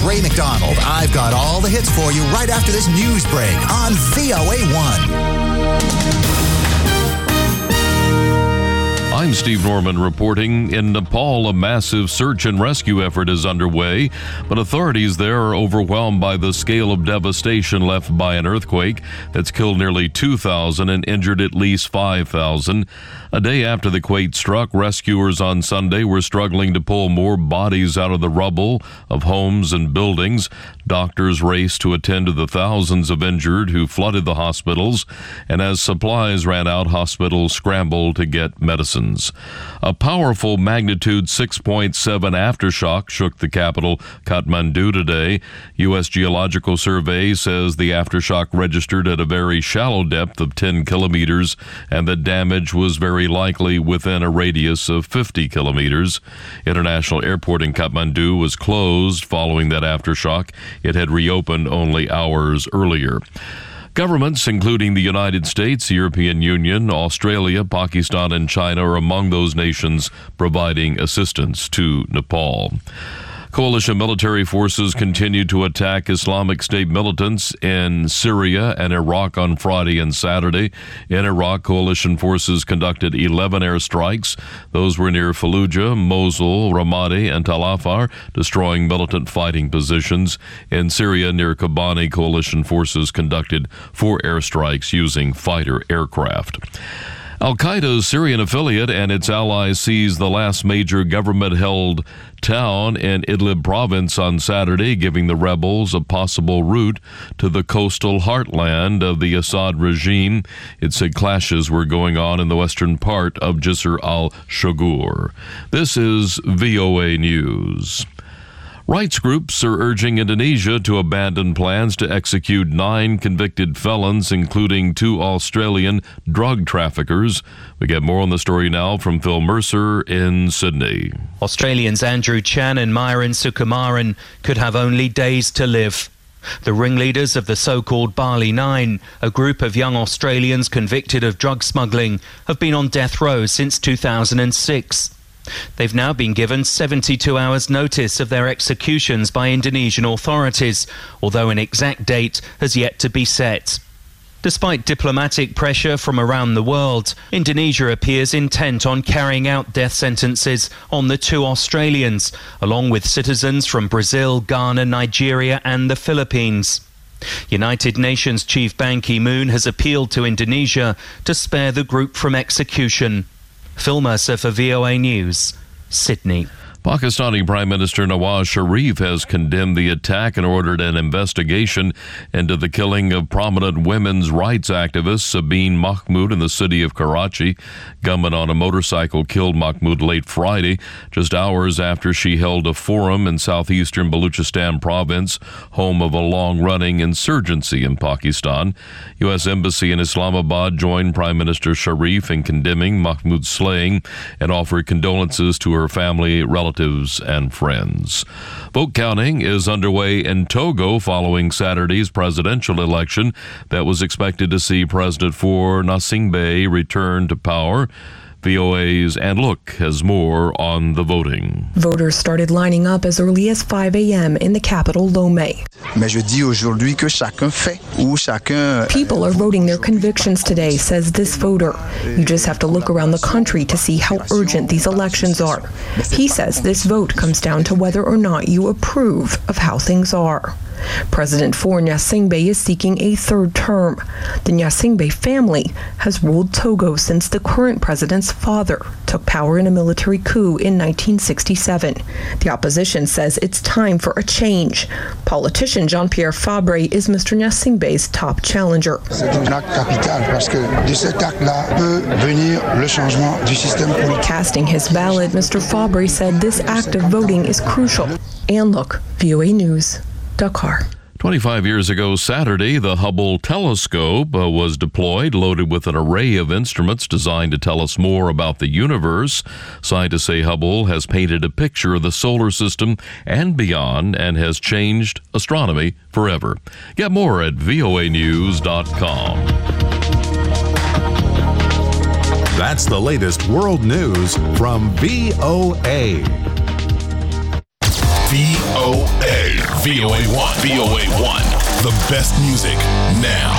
Ray McDonald. I've got all the hits for you right after this news break on VOA1. I'm Steve Norman reporting. In Nepal, a massive search and rescue effort is underway, but authorities there are overwhelmed by the scale of devastation left by an earthquake that's killed nearly 2,000 and injured at least 5,000. A day after the quake struck, rescuers on Sunday were struggling to pull more bodies out of the rubble of homes and buildings. Doctors raced to attend to the thousands of injured who flooded the hospitals, and as supplies ran out, hospitals scrambled to get medicines. A powerful magnitude 6.7 aftershock shook the capital, Kathmandu, today. U.S. Geological Survey says the aftershock registered at a very shallow depth of 10 kilometers and the damage was very likely within a radius of 50 kilometers. International Airport in Kathmandu was closed following that aftershock. It had reopened only hours earlier. Governments, including the United States, the European Union, Australia, Pakistan, and China, are among those nations providing assistance to Nepal. Coalition military forces continued to attack Islamic State militants in Syria and Iraq on Friday and Saturday. In Iraq, coalition forces conducted 11 airstrikes. Those were near Fallujah, Mosul, Ramadi, and Tal Afar, destroying militant fighting positions. In Syria, near Kobani, coalition forces conducted 4 airstrikes using fighter aircraft. Al-Qaeda's Syrian affiliate and its allies seized the last major government-held town in Idlib province on Saturday, giving the rebels a possible route to the coastal heartland of the Assad regime. It said clashes were going on in the western part of Jisr al-Shugur. This is VOA News. Rights groups are urging Indonesia to abandon plans to execute 9 convicted felons, including 2 Australian drug traffickers. We get more on the story now from Phil Mercer in Sydney. Australians Andrew Chan and Myron Sukumaran could have only days to live. The ringleaders of the so-called Bali Nine, a group of young Australians convicted of drug smuggling, have been on death row since 2006. They've now been given 72 hours notice of their executions by Indonesian authorities, although an exact date has yet to be set. Despite diplomatic pressure from around the world, Indonesia appears intent on carrying out death sentences on the 2 Australians, along with citizens from Brazil, Ghana, Nigeria and the Philippines. United Nations Chief Ban Ki-moon has appealed to Indonesia to spare the group from execution. Phil Mercer for VOA News, Sydney. Pakistani Prime Minister Nawaz Sharif has condemned the attack and ordered an investigation into the killing of prominent women's rights activist Sabeen Mahmood in the city of Karachi. Gunmen on a motorcycle killed Mahmood late Friday, just hours after she held a forum in southeastern Baluchistan province, home of a long-running insurgency in Pakistan. U.S. Embassy in Islamabad joined Prime Minister Sharif in condemning Mahmood's slaying and offered condolences to her family, relatives, and friends. Vote counting is underway in Togo following Saturday's presidential election that was expected to see President Faure Gnassingbé return to power. VOA's Ann Look has more on the voting. Voters started lining up as early as 5 a.m. in the capital, Lomé. People are voting their convictions today, says this voter. You just have to look around the country to see how urgent these elections are. He says this vote comes down to whether or not you approve of how things are. President Faure Gnassingbé is seeking a 3rd term. The Gnassingbé family has ruled Togo since the current president's father took power in a military coup in 1967. The opposition says it's time for a change. Politician Jean-Pierre Fabre is Mr. Gnassingbé's top challenger. Casting his ballot, Mr. Fabre said this act of voting is crucial. And look, VOA News, Dakar. 25 years ago Saturday, the Hubble telescope was deployed, loaded with an array of instruments designed to tell us more about the universe. Scientists say Hubble has painted a picture of the solar system and beyond and has changed astronomy forever. Get more at voanews.com. That's the latest world news from VOA. VOA. Hey, VOA1. VOA1. The best music now.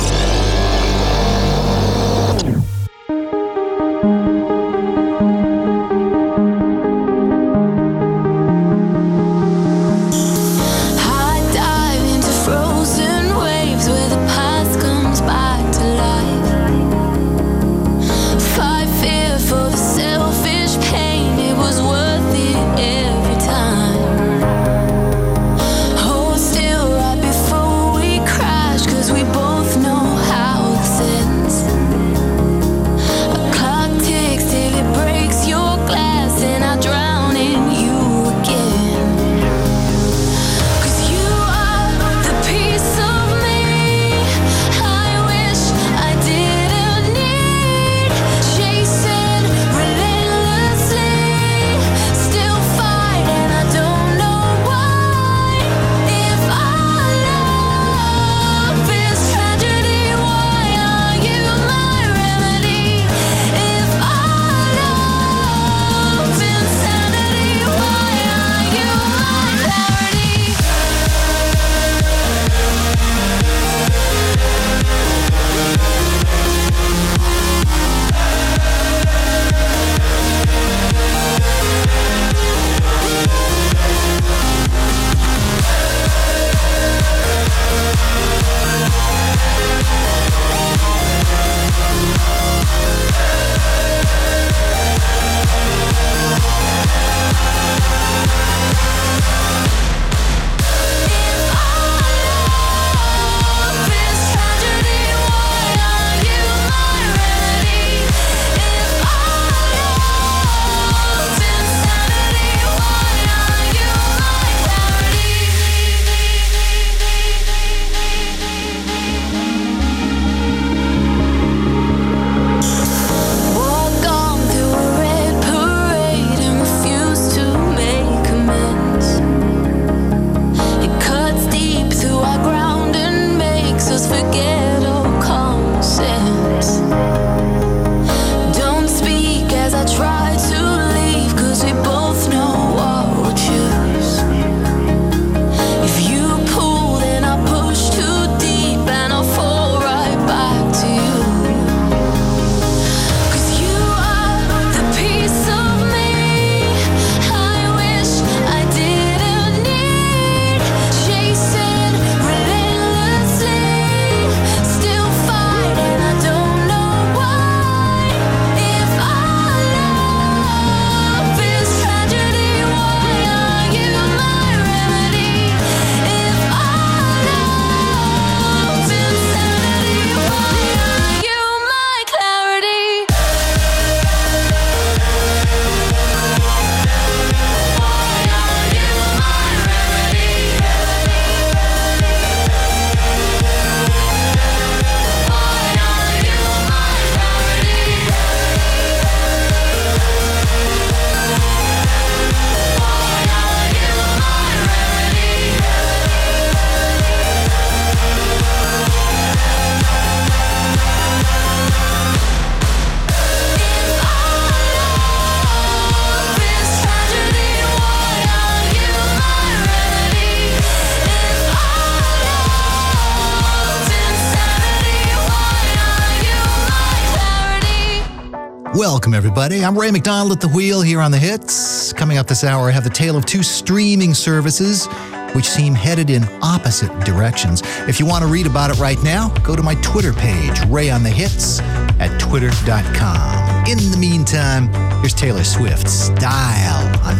Welcome, everybody. I'm Ray McDonald at the wheel here on The Hits. Coming up this hour, I have the tale of two streaming services which seem headed in opposite directions. If you want to read about it right now, go to my Twitter page, Ray on the Hits, at twitter.com. In the meantime, here's Taylor Swift's Dial on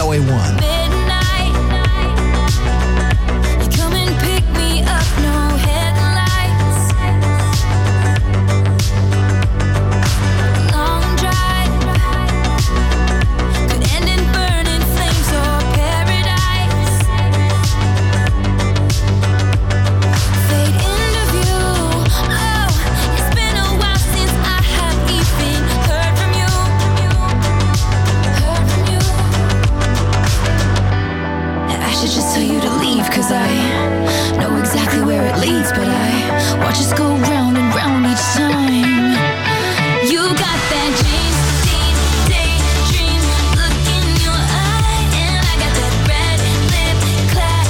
VOA1. Look in your eye, and I got that red lip cloud.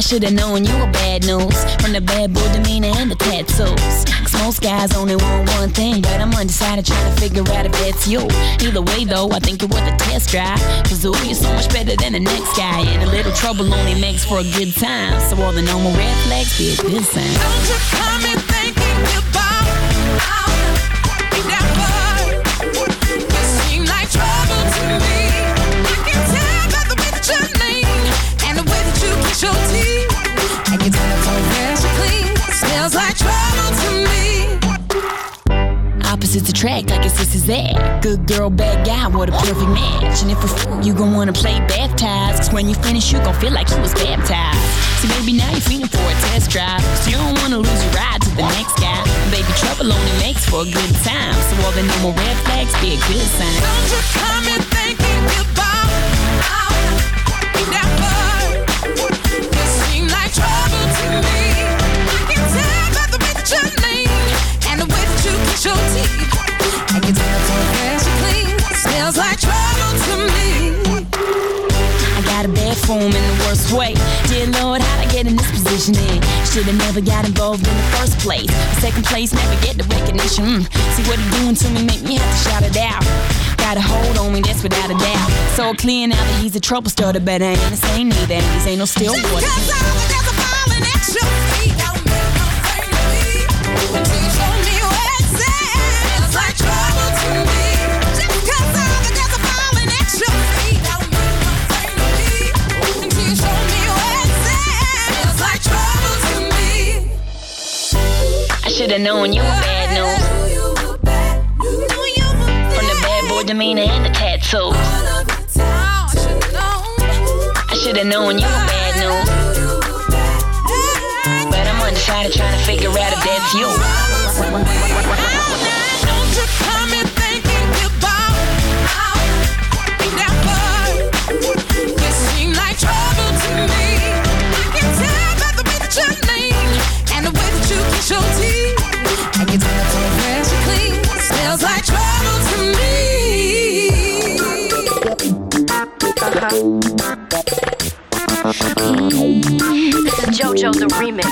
should've known you were bad news, from the bad boy demeanor and the tattoos. Cause most guys only want one thing, but I'm undecided trying to figure out if that's you. Either way though, I think you're worth a test drive. Cause ooh, you're so much better than the next guy, and a little trouble only makes for a good time. So all the normal red flags be a good sign. Don't you come in thinking about be that bird. You seem like trouble to me. I can tell by the way that you lean and the way that you kiss your teeth. And your telephone fresh and clean. Smells like trouble to me. Opposites attract, I guess this is that. Good girl, bad guy, what a perfect match. And if a you gon' wanna play baptized, cause when you finish you gon' feel like you was baptized. See baby, now you're feeling for a test drive, so you don't wanna lose your ride to the next guy. And baby, trouble only makes for a good time, so all the normal red flags be a good sign. Don't you come in thinking about be that bird. You seem like trouble to me. I can tell by the way that you lean and the way that you kiss your teeth. And your telephone fresh and clean. Smells like trouble to me. I got a bad form in the worst way. Dear Lord, how'd I get in this position in? Should've never got involved in the first place. Second place, never get the recognition. See what he doing to me, make me have to shout it out. Got a hold on me, that's without a doubt. So clear now that he's a trouble starter, but I ain't the same neither. And these ain't no still water. Just 'cause there's a falling at your feet don't mean nothing to me. Until you show me where it's at. Smells like trouble to me. Just 'cause there's a falling at your feet don't mean nothing to me. Until you show me where it's at. Smells like trouble to me. I should've known you were bad news, from the bad boy demeanor and the tattoos. I should've known you were bad news, but I'm undecided trying to figure out if that's you. Don't you come in thinking about be that bird. You seem like trouble to me. I can tell by the way that you lean and the way that you kiss your teeth. And your telephone fresh and clean. Smells like trouble to me. This is JoJo the remix.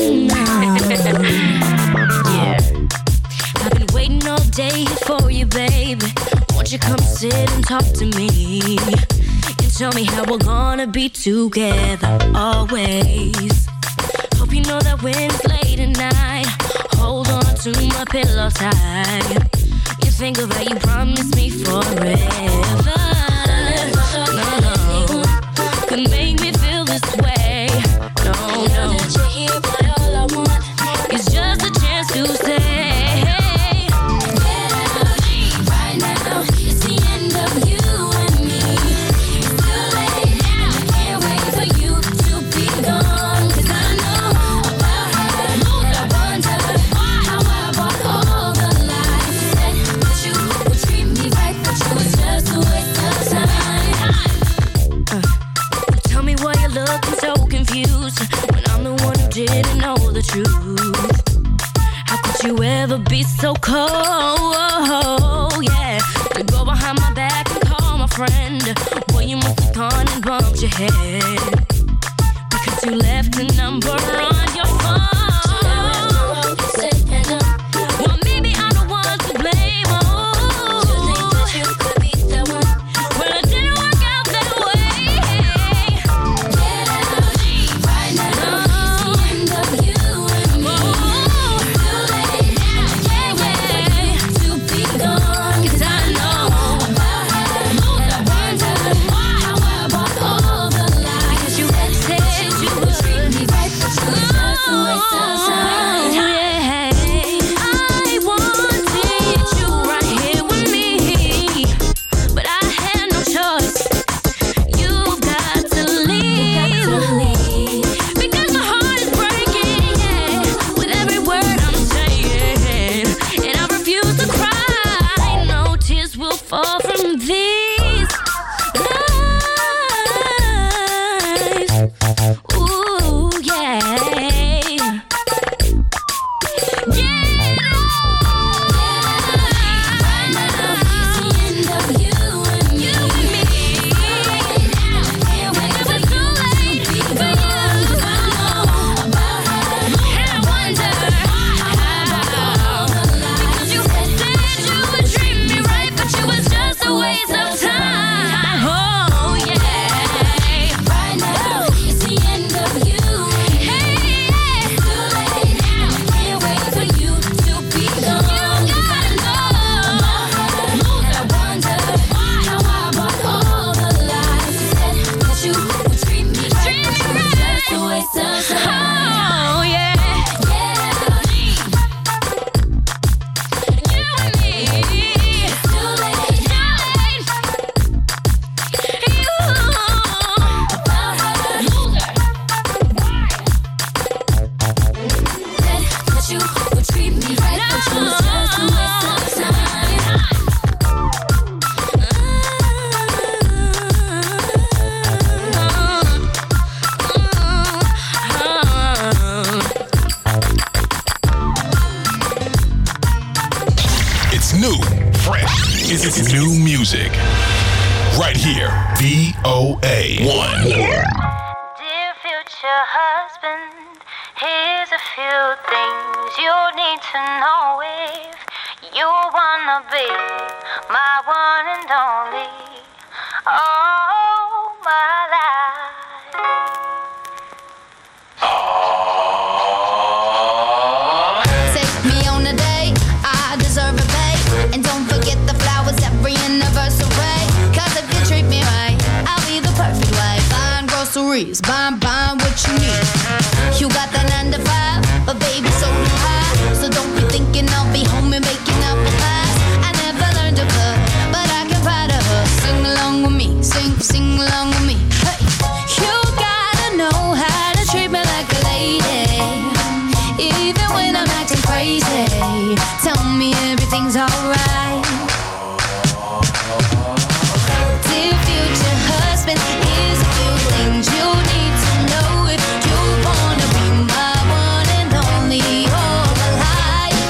Yeah. I've been waiting all day for you, baby. Won't you come sit and talk to me? And tell me how we're gonna be together always. Hope you know that when it's late at night, hold on to my pillow tight. You think of how you promised me forever. No, could make me feel this way. No. But all I want is just a chance to say, get out of me right now. It's the end of you and me. It's too late now. I can't wait for you to be gone. 'Cause I know about how I wonder how I bought all the lies. Said that you would treat me right, but you was just a waste of time. Tell me why you're looking so confused when I'm the one who didn't know the truth. How could you ever be so cold? Yeah, to go behind my back and call my friend. Boy, you must have gone and bumped your head because you left the number on your phone. Well, maybe I'm the one to blame. Oh, you think that you could be the one? Well, it didn't work out that way. Get out of me right now. It's the end of you and me. It's too late now. I can't wait to be gone. 'Cause I know about how I wonder how I bought all the lies. Because you had said you would treat me right, but you was just a waste of time. I wanted you right here with me, but I had no choice. You've got to leave, because my heart is breaking, yeah, with every word I'm saying, and I refuse to cry. No tears will fall from these eyes. Ooh, yeah. new, fresh. It's new music. Right here, VOA 1. Dear future husband, here's a few things you need to know if you wanna be my one and only all my life. Take me on a date, I deserve a pay. And don't forget the flowers every anniversary. Cause if you treat me right, I'll be the perfect wife. Buying groceries, buying what you need. You got the 9 to 5, but baby so do I. So don't be thinking I'll be home and making up the pies. I never learned to cook, but I can pie to her. Sing along with me, sing along with me. Hey, you gotta know how to treat me like a lady. Even when I'm acting crazy, tell me everything's alright. Dear future husband, here's a few things you need to know if you wanna be my one and only all my life.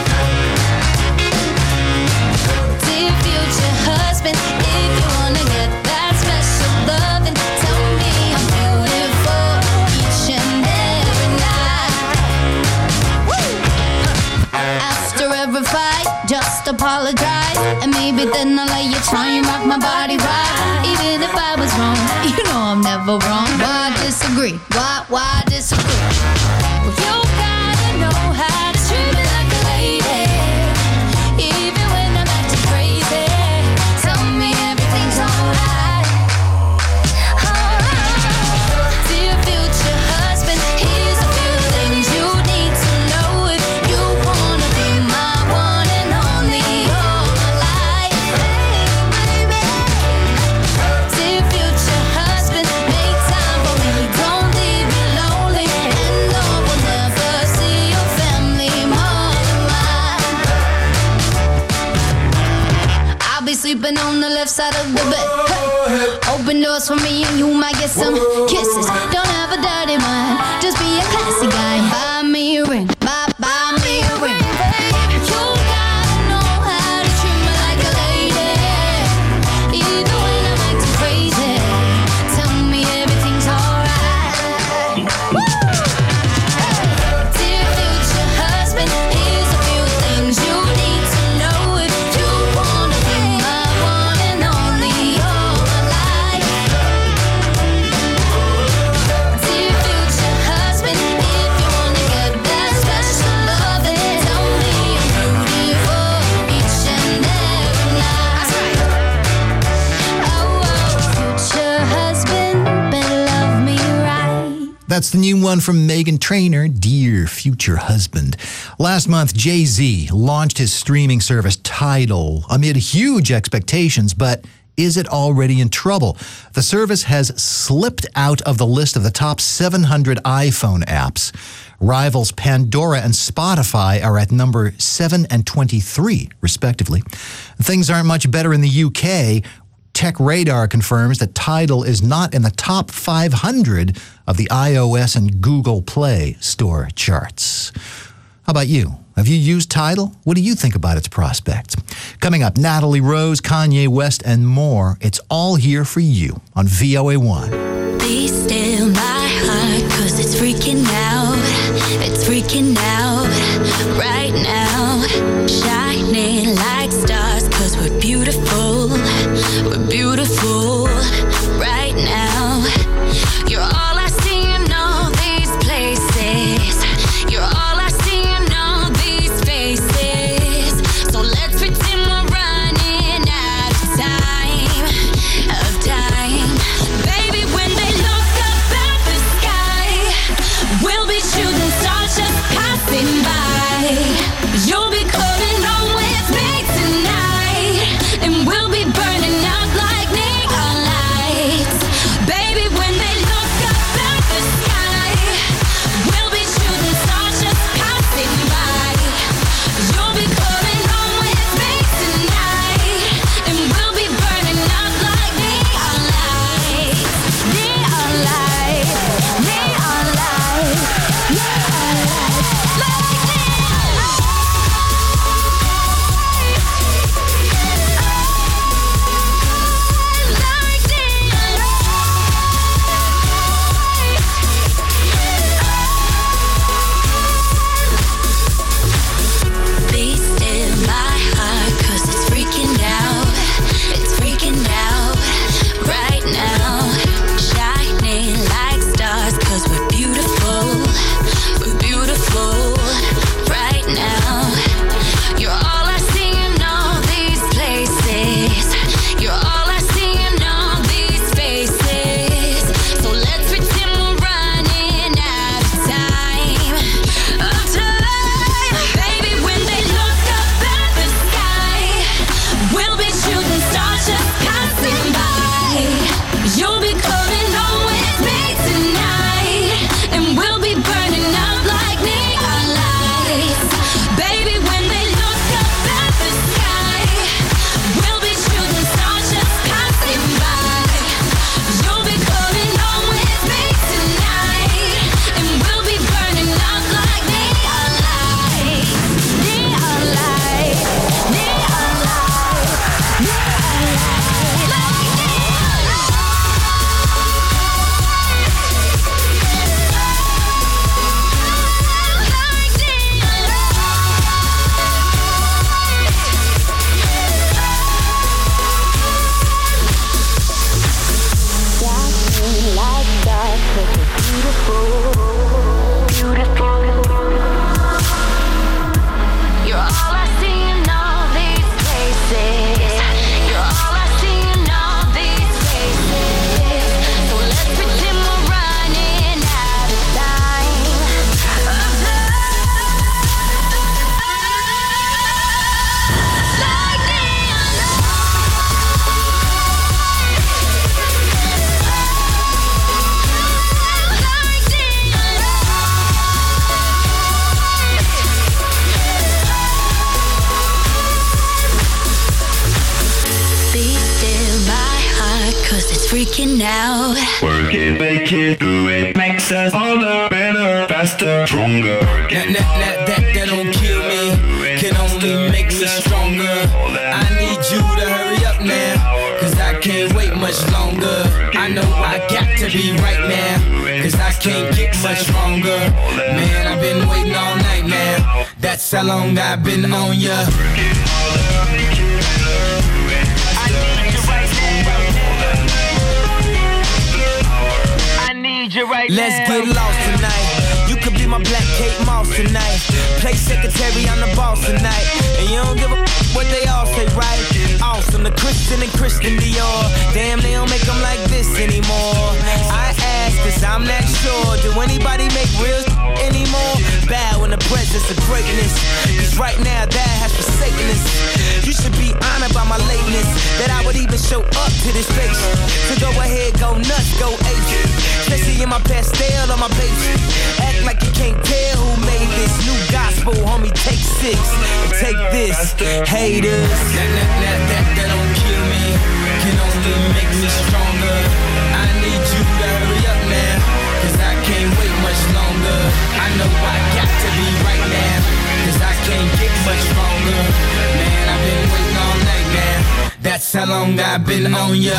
Dear future husband, if you wanna get that special love, then tell me I'm beautiful each and every night. After every fight, just apologize, and maybe then I'll let you try and rock my body right. Even if I was wrong, you know I'm never wrong. Why disagree? Why disagree? Well, you gotta know how to treat me like a lady. Even when I'm acting crazy, tell me everything's alright. Dear future husband, here's a few things you need to know if you wanna be my one and only all my life. Dear future husband, make time for me, don't leave me lonely, and Lord will never see your family more than mine. I'll be sleeping on the left side of the bed. Hey. Open doors for me and you might get some kisses. Don't have a dirty mind, just be a classy guy. Buy me a ring, buy me a ring. You gotta know how to treat me like a lady. Even when I'm acting crazy, tell me everything's alright. Dear future husband, here's a few things you need to know if you wanna be my one and only all my life. Dear future husband, if you wanna get that special love, then tell me I'm beautiful each and every night. Oh, future husband, better love me right. That's the new one from Meghan Trainor, Dear Future Husband. Last month, Jay-Z launched his streaming service Tidal amid huge expectations, but is it already in trouble? The service has slipped out of the list of the top 700 iPhone apps. Rivals Pandora and Spotify are at number 7 and 23, respectively. Things aren't much better in the UK. Tech Radar confirms that Tidal is not in the top 500 of the iOS and Google Play Store charts. How about you? Have you used Tidal? What do you think about its prospects? Coming up, Natalie Rose, Kanye West, and more. It's all here for you on VOA 1. Be still my heart, 'cause it's freaking out. It's freaking out right now. Shining like stars, 'cause we're beautiful. We're beautiful right now. You're all I see in all these places. You're all I see in all these faces. So let's pretend we're running out of time. Baby, when working out. Work it, make it, do it. Makes us harder, better, faster, stronger. That don't kill me, can only make me stronger. I need you to hurry up now, cause I can't wait much longer. I know I got to be right now, cause I can't get much stronger. Man, I've been waiting all night now, that's how long I've been on ya. Let's get lost tonight. You could be my black Kate Moss tonight. Play secretary, I'm the boss tonight. And you don't give a what they all say, right? Awesome, the Christian and Christian Dior. Damn, they don't make them like this anymore. I ask, cause I'm not sure. Do anybody make real anymore? Bow in the presence of greatness, cause right now that has forsaken us. You should be honored by my lateness, that I would even show up to this place. So go ahead, go nuts, go ape. Especially in my pastel on my page. Act like you can't tell who made this new gospel, homie. Take 6 and take this, haters. That don't kill me, can only make me stronger. I need you to hurry up now, cause I can't wait much longer. I know I got to be right now, cause I can't get much stronger. Man, I've been waiting all night now, that's how long I've been on ya.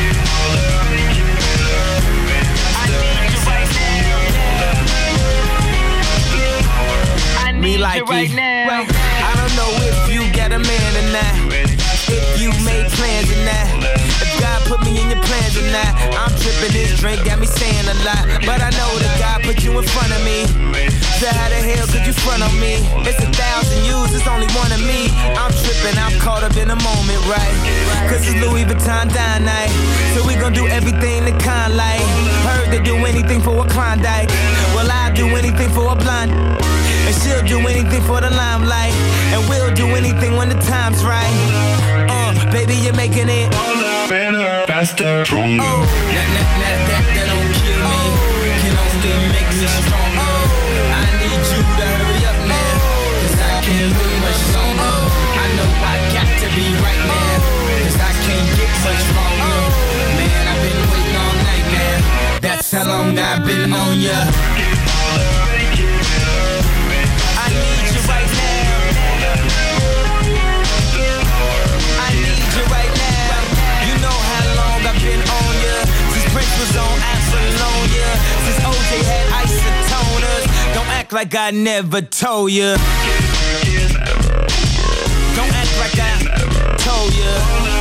Me like right now. I don't know if you got a man or not, if you made plans or not, if God put me in your plans or not. I'm tripping, this drink got me saying a lot, but I know that God put you in front of me. So how the hell could you front on me? It's 1,000 yous, it's only one of me. I'm tripping, I'm caught up in the moment, right? Cause it's Louis Vuitton dine night, so we gon' do everything the kind like. Heard they do anything for a Klondike, well I'll do anything for a blonde. And she'll do anything for the limelight, and we'll do anything when the time's right. Baby, you're making it better, faster, stronger. That don't kill me, can only make me stronger. I need you to hurry up now, cause I can't wait much longer. I know I got to be right now, cause I can't get much stronger. Man, I've been waiting all night now, that's how long I've been on ya. Was on Apollonia, since OJ had isotoners. Don't act like I never told ya. Don't act like I told ya.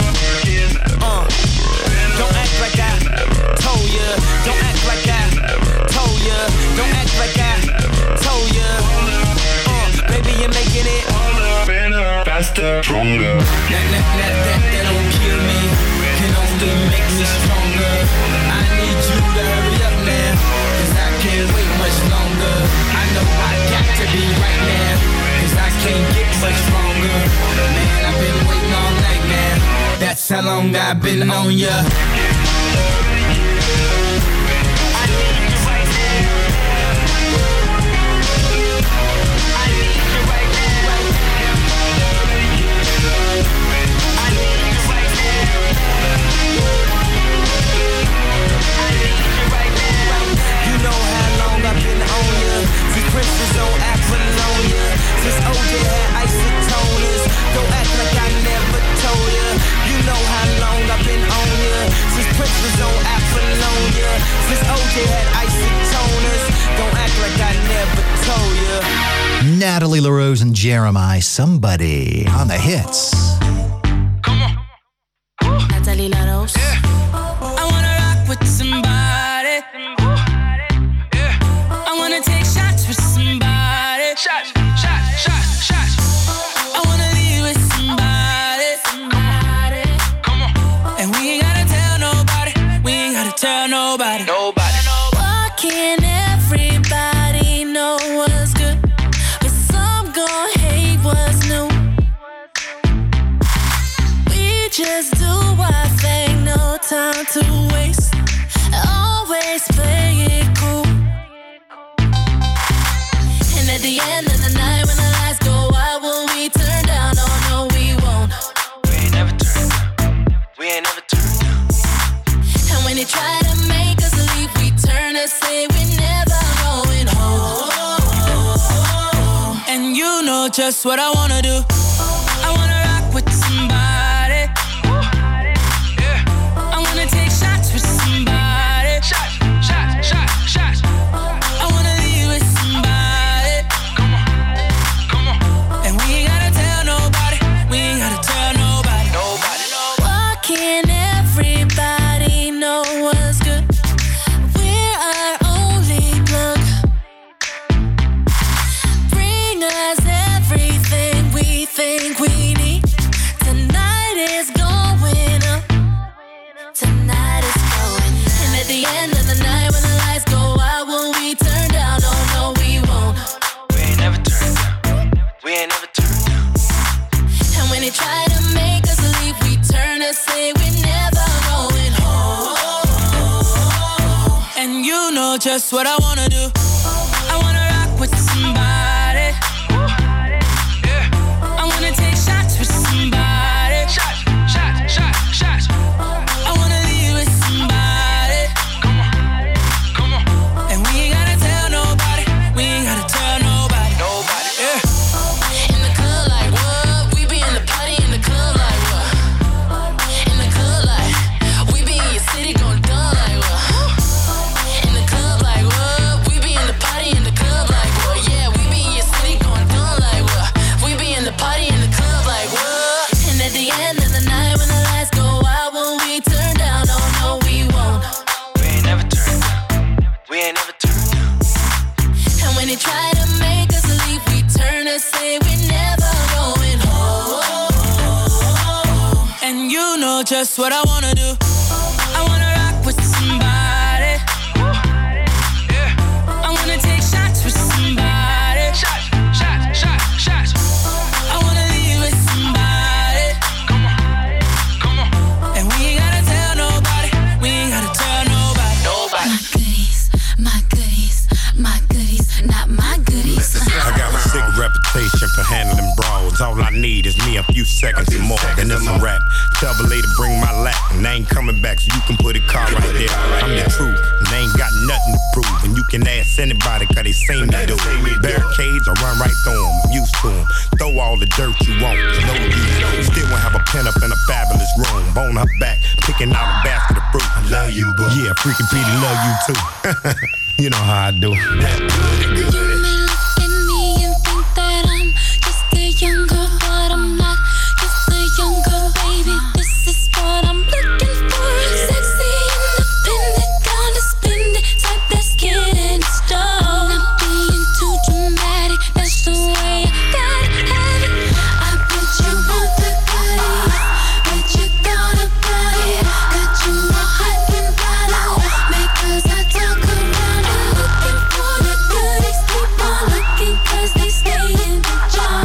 Don't act like I told ya. Don't act like I told ya. Don't act like I told ya. Baby, you're making it better, faster, stronger. That don't kill me, can only make me stronger. I need you to hurry up now, cause I can't wait much longer. I know I got to be right now, cause I can't get much stronger. Man, I've been waiting all night now, that's how long I've been on ya. Princes on Apollonia, since OJ had isotoners. Don't act like I never told ya. You know how long I've been on ya. Since Princes on Apollonia, since OJ had isotoners. Don't act like I never told ya. Natalie LaRose and Jeremiah, Somebody on the hits. Come on. Natalie LaRose. Yeah. I wanna rock with somebody. I wanna take shots with somebody. Shots, shots, shots, shots. I wanna leave with somebody. Come on. And we ain't gotta tell nobody. We ain't gotta tell nobody. Nobody. Why can't everybody know what's good, but some gon' hate what's new? We just do our thing, no time to waste. Always play it cool. And at the end of the night, when the lights go out, will we turn down? Oh no, we won't. We ain't never turned down. We ain't never turned down. And when it try to make us leave, we turn and say we're never going home. And you know just what I wanna do. I wanna rock with somebody. I wanna take shots with somebody. Shots. I wanna leave with somebody. Come on. And we ain't gotta tell nobody. Why can't everybody know what's good? We're our only plug. Bring us everything we think we need. Tonight is going up. Tonight is going up. And at the end of the night when the lights go out, will we turn down? Oh no, we won't. We ain't never turned down. And when they try to make us leave, we turn and say we're never going home. And you know just what I wanna do. I wanna rock with somebody. I wanna take shots with somebody. Shots. I wanna leave with somebody. Come on. And we ain't gotta tell nobody. Yeah. In the club like what? We be in the party in the club like what? In the club like we be in your city gon' done like what? In the club like what? We be in the party in the club like what? Yeah, we be in your city gon' done like what? We be in the party in the club like what? And at the end of the night when the lights go out, will we turn down? Oh no, we won't. We ain't never turned down. And when they try to make us leave, we turn and say we're never going home. And you know just what I wanna do. I wanna rock with somebody. I wanna take shots with somebody. Shots. I wanna leave with somebody. Come on. And we ain't gotta tell nobody. My goodies, not my goodies. I got a sick reputation for handling brawls. All I need is me a few seconds and more, and it's a wrap. Tell the lady bring my lap, and I ain't coming back, so you can put a car right there. I'm the truth, and I ain't got nothing to prove. And you can ask anybody, cause they seen me do. Barricades, I run right through them, I'm used to them. Throw all the dirt you want, no use. Still won't have a pen up in a fabulous room. Bone her back, picking out a basket of fruit. I love you, boo. Yeah, freaking Petey love you too. You know how I do. You may look at me and think that I'm just a young girl, but I'm not just a young girl, baby. This is what I'm looking for. Sexy, independent, gonna spend it, type that's getting started. Not being too dramatic, that's the way I gotta have it. I bet you want the goodies, bet you gonna buy it. Got you all hot and bothered, because I talk around and looking for the goodies. Keep on looking, cause they stay in the jar.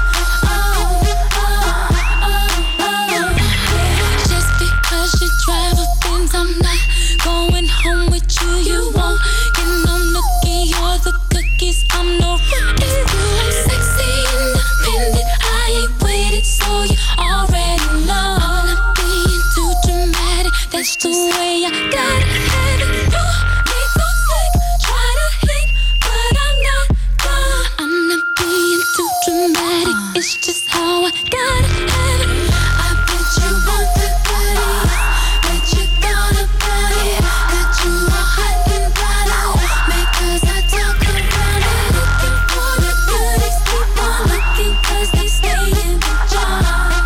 Just because you drive a Benz, I'm not going home with you. You won't get no nookie or the cookies. I'm no rookie. I'm sexy, independent. I ain't waited, so you already know. I'm not being too dramatic. That's the way I gotta have it. You may go slick, try to hit, but I'm not done. I'm not being too dramatic. It's just how I gotta have it. I bet you want the goodies, bet you gonna buy it. Got you all hot and bothered, because I talk around and looking for the goodies. Keep on looking, cause they stay in the jar.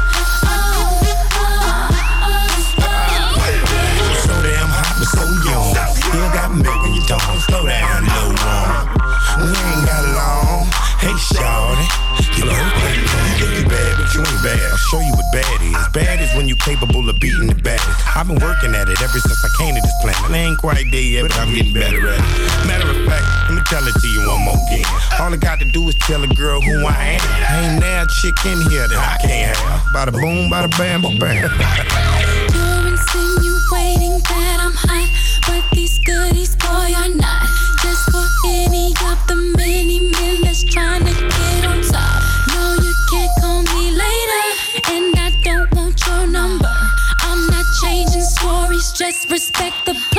So damn hot, but so young. Still got milk in your tongue. Slow down, little one. We ain't got long. Hey, shawty. You know, you bad, but you ain't bad. I'll show you what bad is. Bad is when you capable of beating the baddest. I've been working at it ever since I came to this planet. I ain't quite there yet, but I'm getting better at it. Matter of fact, let me tell it to you one more again. All I got to do is tell a girl who I am. Ain't now a chick in here that I can't have. Bada boom, bada bam, bam. You're insinuating that I'm hot, but these goodies, boy, are not. Just for any of the many men that's trying to get on top. No, you can't call me later, and I don't want your number. I'm not changing stories, just respect the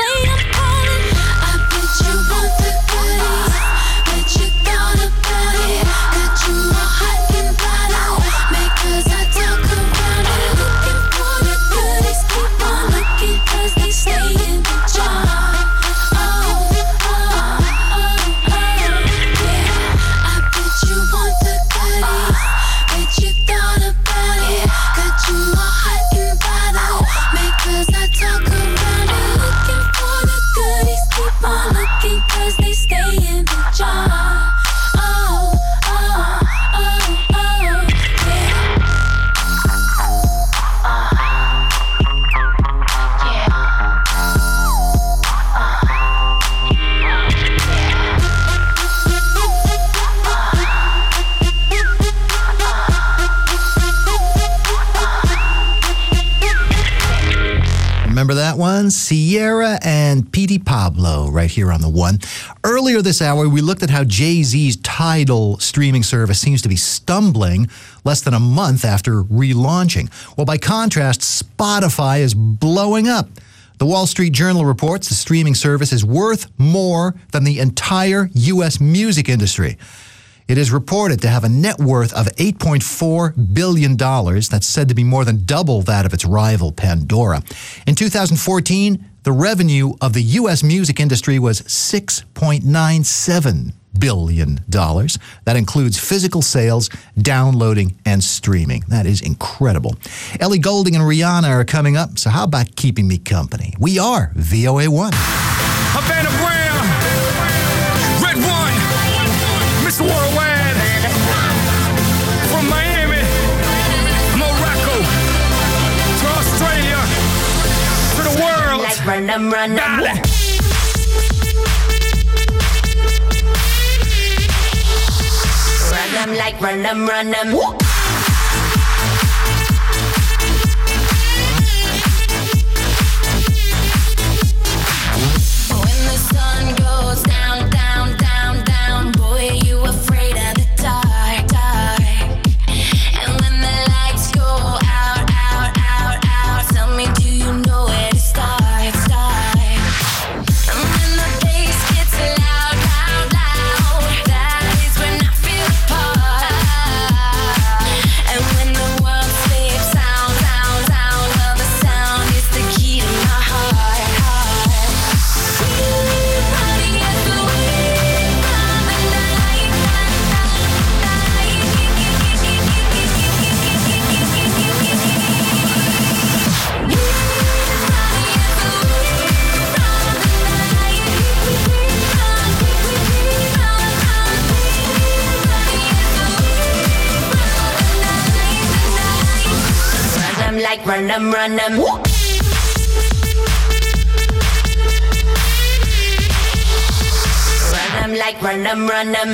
Remember that one? Sierra and Petey Pablo right here on the one. Earlier this hour, we looked at how Jay-Z's Tidal streaming service seems to be stumbling less than a month after relaunching. Well, by contrast, Spotify is blowing up. The Wall Street Journal reports the streaming service is worth more than the entire U.S. music industry. It is reported to have a net worth of $8.4 billion. That's said to be more than double that of its rival, Pandora. In 2014, the revenue of the U.S. music industry was $6.97 billion. That includes physical sales, downloading, and streaming. That is incredible. Ellie Goulding and Rihanna are coming up, so how about keeping me company? We are VOA1. Havana Brown, Red One, Mr. Worldwide, from Miami, Morocco, to Australia, to the world. Like run them. Dale. Like run them. When the sun goes down, down, down, down, boy, you afraid of the dark, dark. And when the lights go out, out, out, out, tell me, do you know where to start, start? And when the bass gets loud, loud, loud, that is when I feel the part. And when the world sleeps, sound, sound, sound, well, the sound is the key to my heart, heart. Like run them. Run them like run them. Run them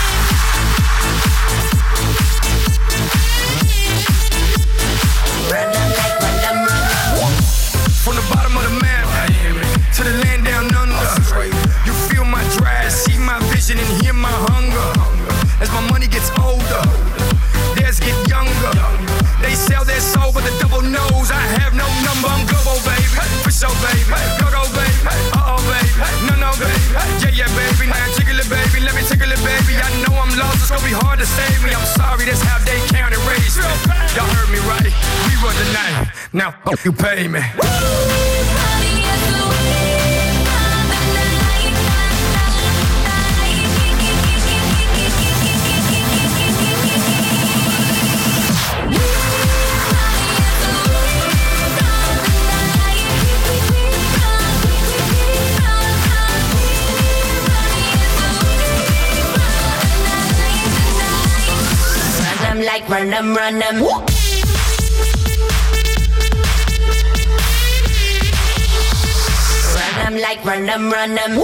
like run them. From the bottom of the map to the land down under, you feel my drive, see my vision, and hear my hunger. As my money gets older, theirs get younger. They sell their soul, but the devil knows I have no number. I'm global, baby, for sure, baby. Go, baby, uh-oh, baby, no, baby. Yeah, baby, now jiggle it, baby, let me tickle it, baby. I know I'm lost, it's gonna be hard to save me. I'm sorry, that's how they count and raise me. Y'all heard me right, we run the night. Now, you pay me. Like run them. Run them like run them. Run them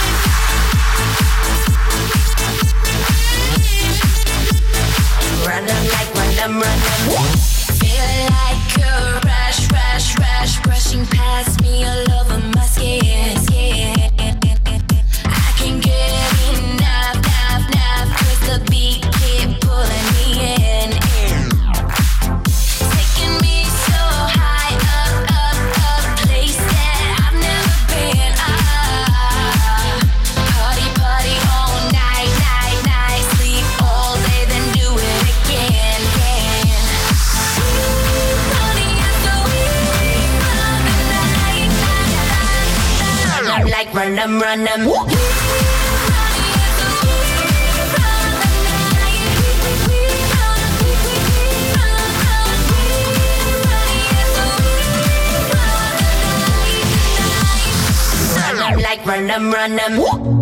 like run them. Feel like a rush, rush, rush, brushing past me all over my skin, skin. I can get enough, enough, enough, 'cause the beat keep pulling me in. Taking me so high up, up, up, place that I've never been. Party, party all night, night, night, sleep all day, then do it again, again. Party is the week of the night. I'm like run them. Run them. Like run them. Run them.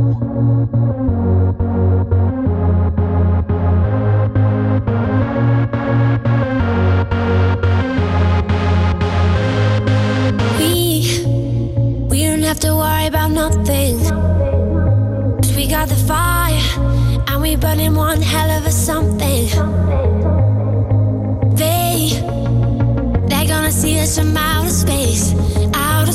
We don't have to worry about nothing, 'cause we got the fire and we burning one hell of a something. They're gonna see us from outer space, outer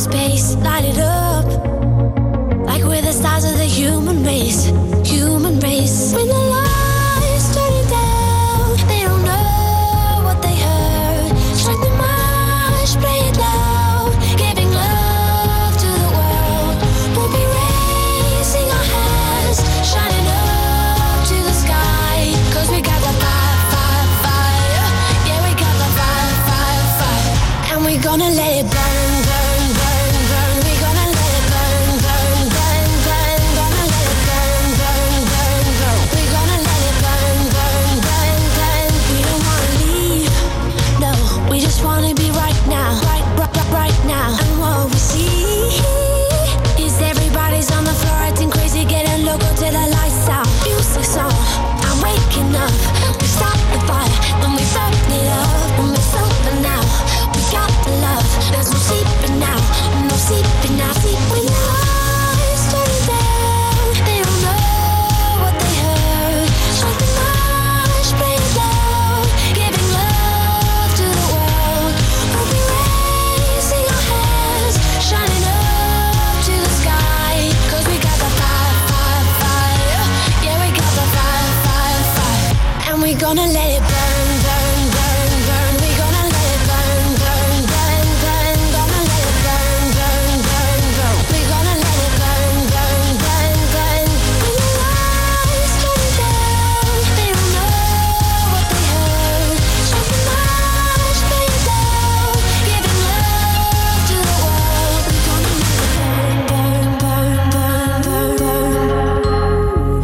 gonna let it burn, burn, burn, burn. We gonna let it burn, burn, burn, burn. Gonna let it burn, burn, burn, burn. We gonna let it burn, burn, burn, burn. We don't wanna leave, no. We just wanna be right now, right now. And what we see is everybody's on the floor acting crazy, getting loco till the lights out. Music's on, I'm waking up. We start the fire, then we burn it up, and we're sober now. We got the love, there's no sleeping now, no sleeping now. When the lights turn down, they don't know what they heard. Strike the match, play it loud, giving love to the world. We'll be raising our hands, shining up to the sky. 'Cause we got the fire, fire, fire. Yeah, we got the fire, fire, fire. And we gonna let it burn, burn, burn, burn. We gonna let it burn, burn, burn, burn. Gonna let it burn, burn, burn, burn. We gonna let it burn, burn, burn, burn. When the lights turn down, they don't know what they heard. Strike the match, play it loud, giving love to the world. We gonna let it burn, burn, burn, burn, burn, burn.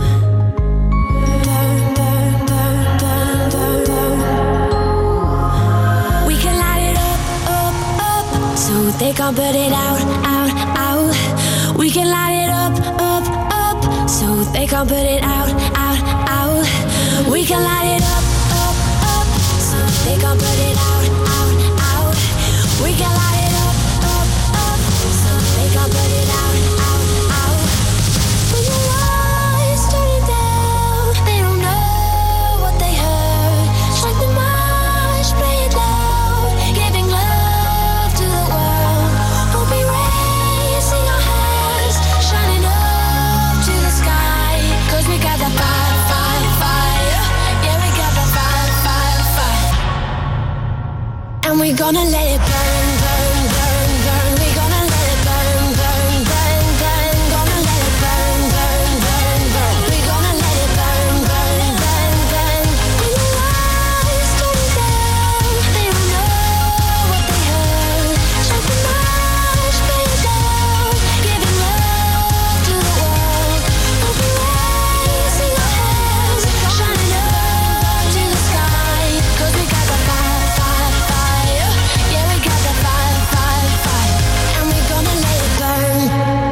We can light it up, up, up, so they can't put it out, out, out. We can light it up, up, up, so they can't put it out, out, out. We can light it up, up, up, so they can't put it out, out, out. We can light it up, up, up, so they can't put it out, out, out. When the lights turn down, they don't know what they heard. Strike the match, play it loud, giving love to the world. We'll be raising our hands, shining up to the sky. 'Cause we got the fire, fire, fire. Yeah, we got the fire, fire, fire. And we gonna let it burn, burn, burn, burn. We gonna let it burn, burn, burn, burn. Gonna let it burn, burn, burn, burn. We gonna let it burn, burn, burn, burn. When the lights turn down, they don't know what they heard. Strike the match, play it loud, giving love to the world. We'll be raising our hands, shining up to the sky. 'Cause we got the fire, fire, fire. Yeah, we got the fire, fire, fire. And we gonna let it burn.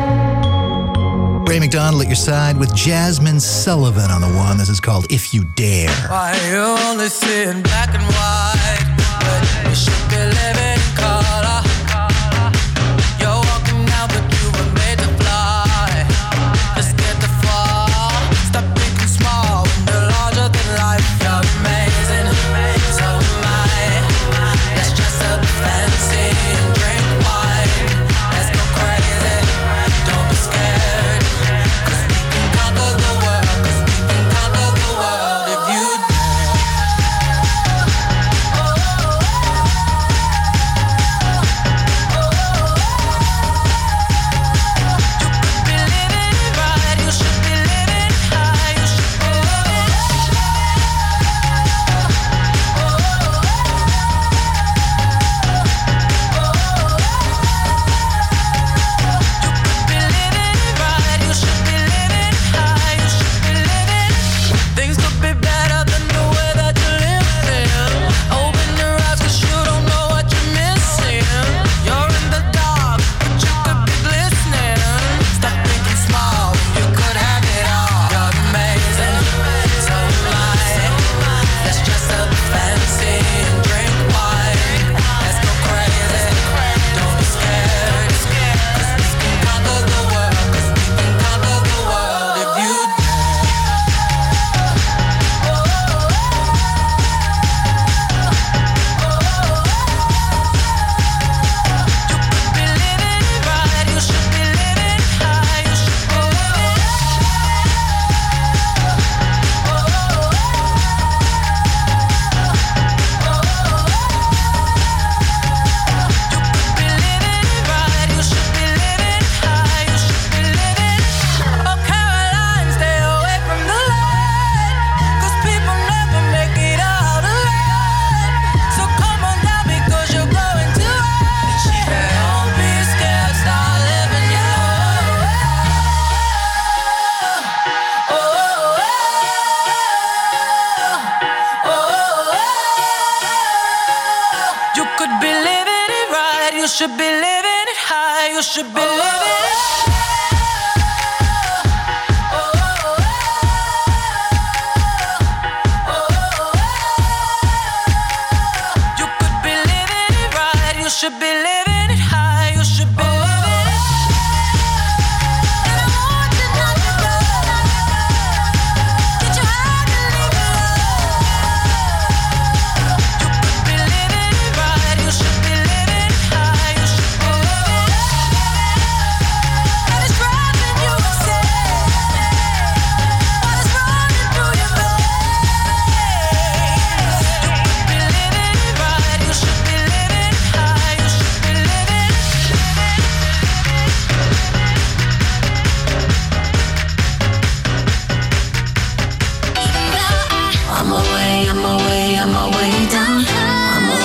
Ray McDonald at your side with Jasmine Sullivan on the one. This is called If You Dare. Why you only see in black and white when you should be living in color? You're walking now, but you were made to fly. Just get the fall. Stop thinking small when you're larger than life. You're amazing, so am I. Let's dress up fancy and drink wine. Let's go crazy, don't be scared. 'Cause we can conquer the world. 'Cause we can conquer the world if you dare. should be living it high. You should be living it should be living it high. You should be living it. And I want you not to go. Get you high to leave it alone. You could be living it right. You should be living it high. You should be living it. And it's driving you insane. What is running through your veins? You could be living it right. You should be living it high. I'm my way down. I'm my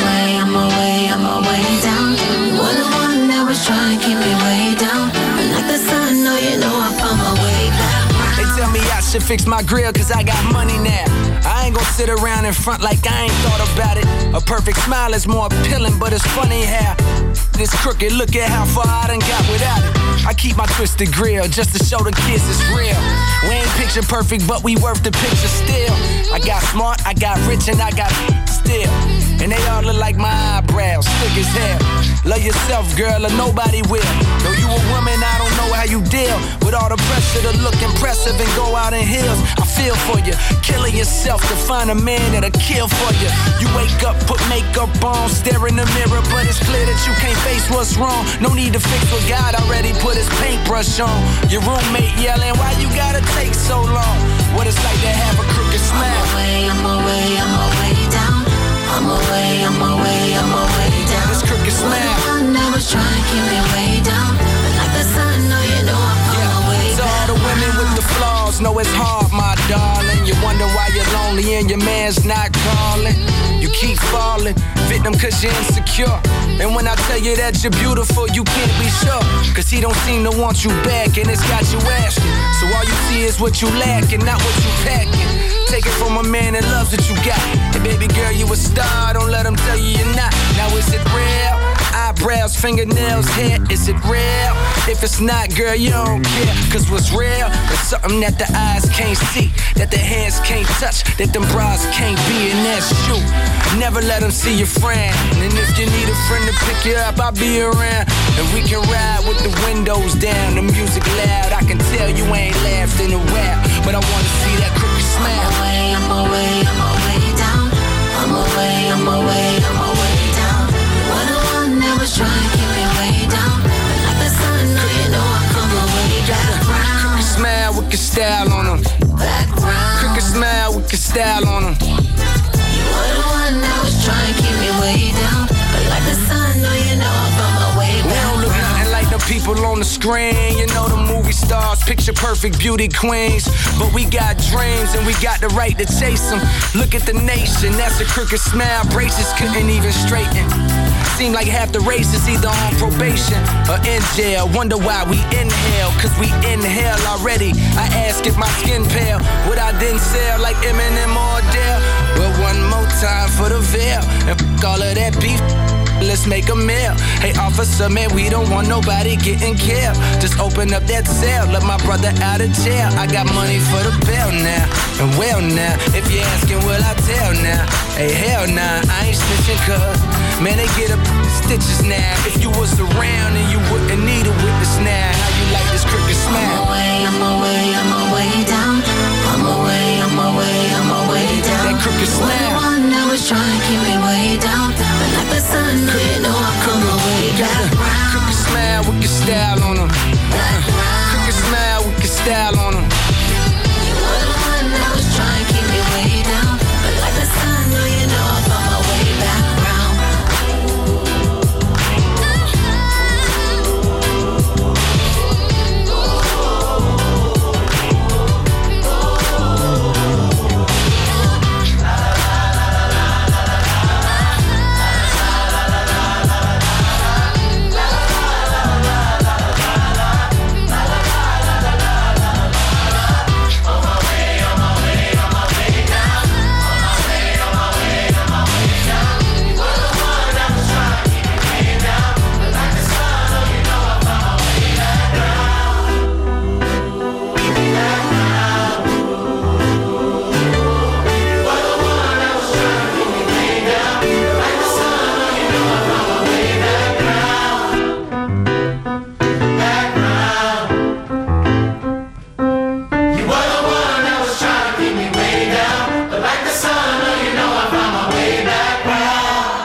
way down. You're the one that was trying to keep me way down. And like the sun, no, you know I found my way back. They tell me I should fix my grill cause I got money now. I ain't gon' sit around in front like I ain't thought about it. A perfect smile is more appealing, but it's funny how this crooked, look at how far I done got without it. I keep my twisted grill just to show the kids it's real. We ain't picture perfect, but we worth the picture still. I got smart, I got rich, and I got still. And they all look like my eyebrows, thick as hell. Love yourself, girl, or nobody will. Though you a woman, I don't know how you deal with all the pressure to look impressive and go out in heels. I feel for you, killing yourself to find a man that'll kill for you. You wake up, put makeup on, stare in the mirror, but it's clear that you can't face what's wrong. No need to fix what God already put his paintbrush on. Your roommate yelling, why you gotta take so long? What it's like to have a crooked smile. I'm my way down. I'm my way down. This crooked smile. One that was trying to keep me way down. But like the sun, no, you know I'm on my way to back. all the women with the flaws, know it's hard, my darling. You wonder why you're lonely and your man's not calling. You keep falling, victim cause you're insecure. And when I tell you that you're beautiful, you can't be sure. Cause he don't seem to want you back and it's got you asking. So all you see is what you lack and not what you packing. Take it from a man that loves what you got. And baby girl, you a star, don't let him tell you you're not. Now is it real? Eyebrows, fingernails, hair, is it real? If it's not, girl, you don't care. Cause what's real is something that the eyes can't see, that the hands can't touch, that them bras can't be, and that's you. Never let them see your friend. And if you need a friend to pick you up, I'll be around. And we can ride with the windows down, the music loud. I can tell you ain't laughed in a while, but I wanna see that crooked smile. I'm my way down. I'm my way down. You're the one that was trying to keep me way down. But like the sun, no, you know I'm on my way back round. Crooked smile with your style on them. Back round. Crooked smile with your style on them. You're the one that was trying to keep me way down. But like the sun, no, you know I'm on my way back. We don't look nothing like the people on the screen. You know the movie stars, picture perfect beauty queens. But we got dreams and we got the right to chase them. Look at the nation, that's a crooked smile. Braces couldn't even straighten. Seem like half the race is either on probation or in jail. Wonder why we inhale, cause we inhale already. I ask if my skin pale, would I then sell like Eminem or Adele? Well, one more time for the veil, and f*** all of that beef, let's make a meal. Hey officer, man, we don't want nobody getting killed. Just open up that cell, let my brother out of jail. I got money for the bail now, and well now, if you're asking, will I tell now? Hey, hell nah, I ain't snitching cause, man, they get up stitches now. If you was around and you wouldn't need a witness now. How you like this crooked smile? I'm my way down. I'm my way down. That crooked smile. You're the one that was trying to keep me way down. But like the sun, no, you know I'm on my way back round. Crooked smile with your style on them. Crooked smile with your style on them. You were the one that was trying to keep me way down. But like the sun, no, you know I'm on my way back round.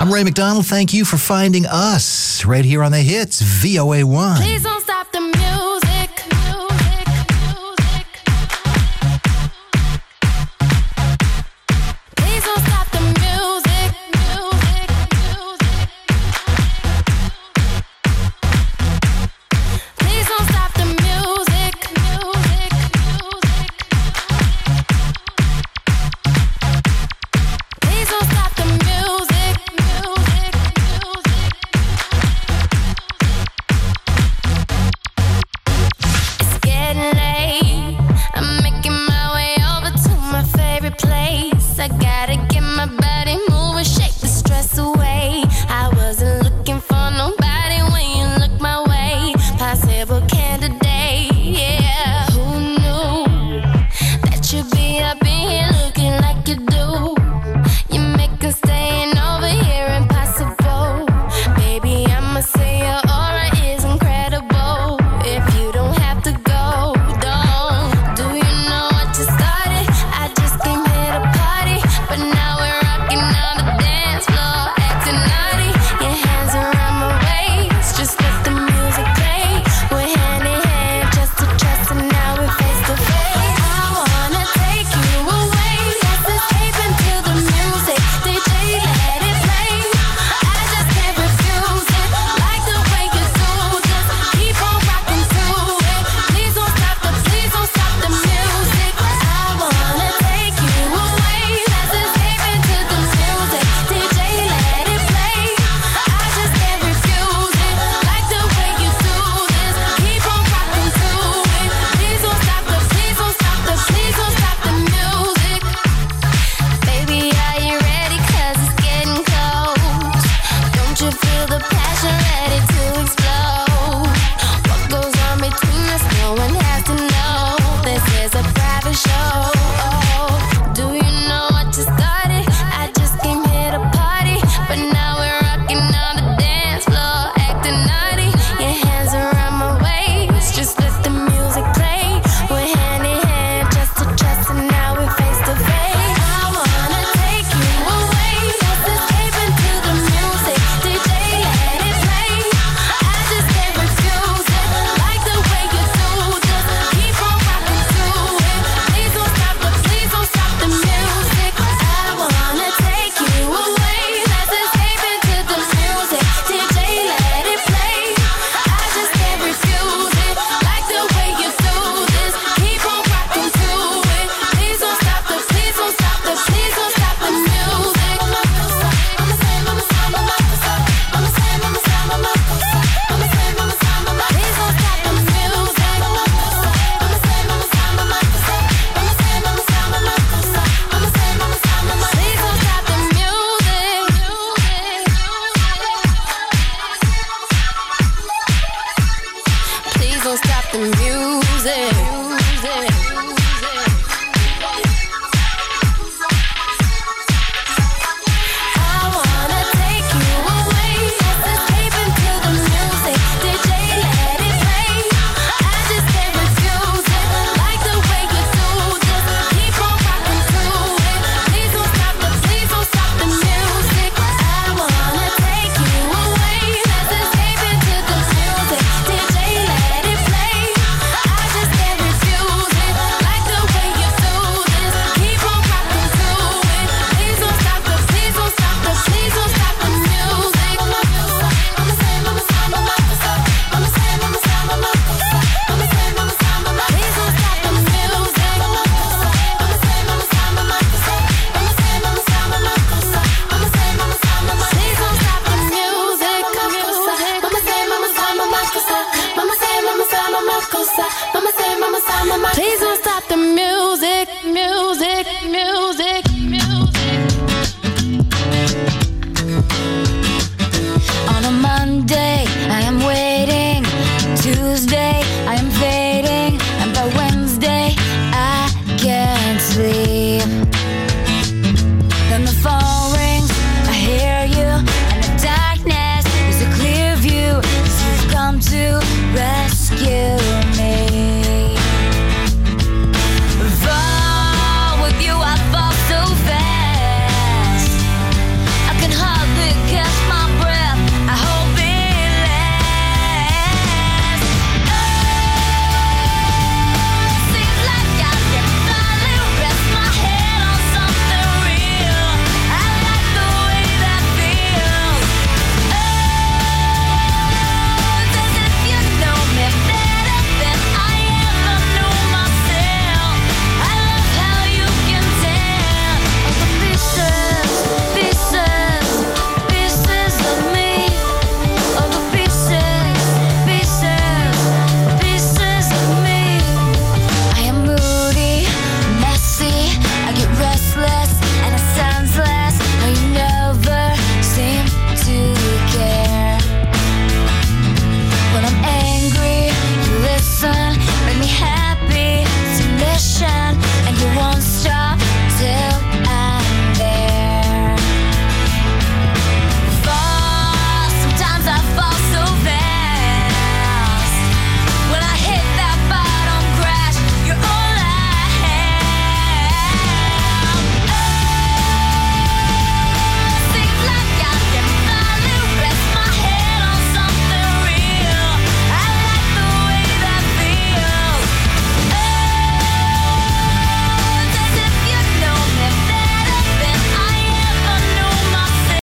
I'm Ray McDonald. Thank you for finding us right here on the hits, VOA1. Please don't